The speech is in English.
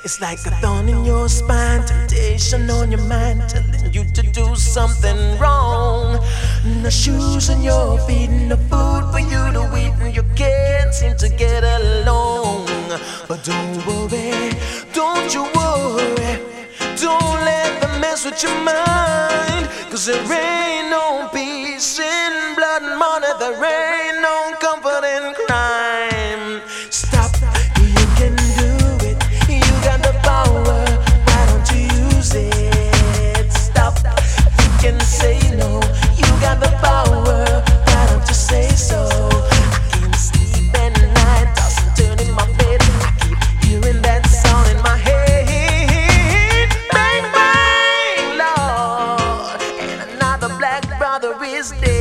It's like a thorn in your spine, temptation on your mind, telling you to do something wrong. No shoes on your feet, no food for you to eat, and you can't seem to get along. But don't worry, don't you worry, don't let them mess with your mind. Cause there ain't no peace in blood and money, there ain't no comfort in crime. Stop, you can do it, you got the power, why don't you use it? Stop, you can say no, you got the power, why don't you say so? I can't sleep at night, toss and turn in my bed, I keep hearing that sound in my head. Bang, bang, Lord, and another black brother is dead.